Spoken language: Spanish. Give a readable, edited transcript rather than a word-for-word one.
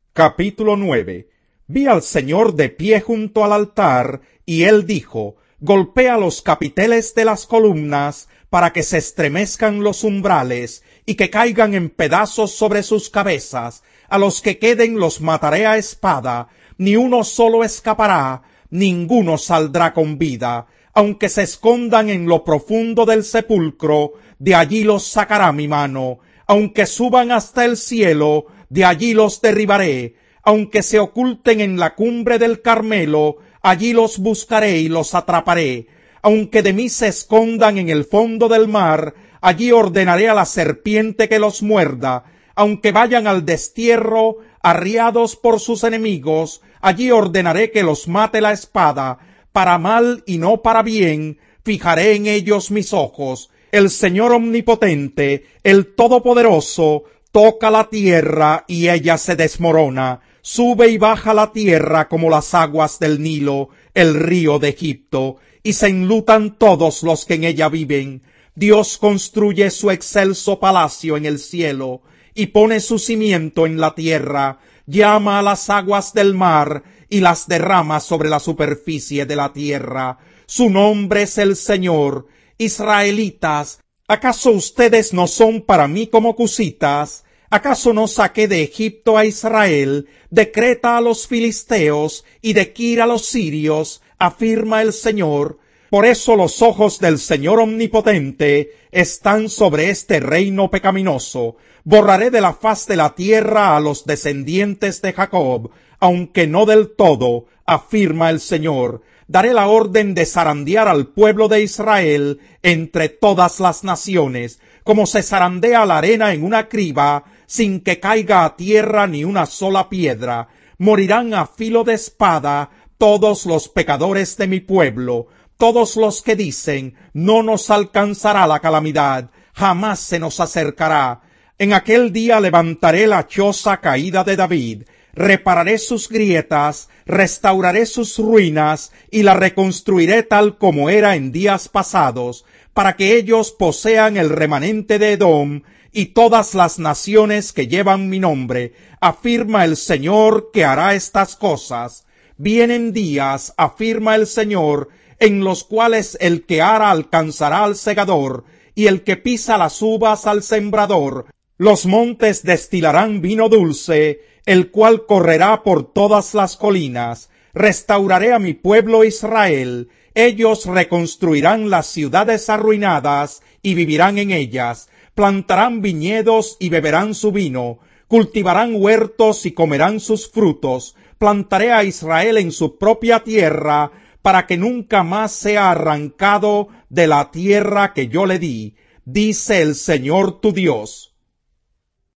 Capítulo 9. Vi al Señor de pie junto al altar, y él dijo: golpea los capiteles de las columnas, para que se estremezcan los umbrales, y que caigan en pedazos sobre sus cabezas. A los que queden los mataré a espada, ni uno solo escapará, ninguno saldrá con vida. Aunque se escondan en lo profundo del sepulcro, de allí los sacará mi mano. Aunque suban hasta el cielo, de allí los derribaré. Aunque se oculten en la cumbre del Carmelo, allí los buscaré y los atraparé. Aunque de mí se escondan en el fondo del mar, allí ordenaré a la serpiente que los muerda. Aunque vayan al destierro, arriados por sus enemigos, allí ordenaré que los mate la espada. Para mal y no para bien, fijaré en ellos mis ojos. El Señor omnipotente, el Todopoderoso, toca la tierra y ella se desmorona. Sube y baja la tierra como las aguas del Nilo, el río de Egipto, y se enlutan todos los que en ella viven. Dios construye su excelso palacio en el cielo, y pone su cimiento en la tierra. Llama a las aguas del mar, y las derrama sobre la superficie de la tierra. Su nombre es el Señor. Israelitas, ¿acaso ustedes no son para mí como cusitas? ¿Acaso no saqué de Egipto a Israel, de Creta a los filisteos y de Kir a los sirios? Afirma el Señor. Por eso los ojos del Señor omnipotente están sobre este reino pecaminoso. Borraré de la faz de la tierra a los descendientes de Jacob, aunque no del todo, afirma el Señor. Daré la orden de zarandear al pueblo de Israel entre todas las naciones, como se zarandea la arena en una criba, sin que caiga a tierra ni una sola piedra. Morirán a filo de espada todos los pecadores de mi pueblo, todos los que dicen: no nos alcanzará la calamidad, jamás se nos acercará. En aquel día levantaré la choza caída de David, repararé sus grietas, restauraré sus ruinas, y la reconstruiré tal como era en días pasados, para que ellos posean el remanente de Edom, y todas las naciones que llevan mi nombre. Afirma el Señor que hará estas cosas. Vienen días, afirma el Señor, en los cuales el que ara alcanzará al segador, y el que pisa las uvas al sembrador. Los montes destilarán vino dulce, el cual correrá por todas las colinas. Restauraré a mi pueblo Israel. Ellos reconstruirán las ciudades arruinadas y vivirán en ellas. Plantarán viñedos y beberán su vino. Cultivarán huertos y comerán sus frutos. Plantaré a Israel en su propia tierra, para que nunca más sea arrancado de la tierra que yo le di, dice el Señor tu Dios.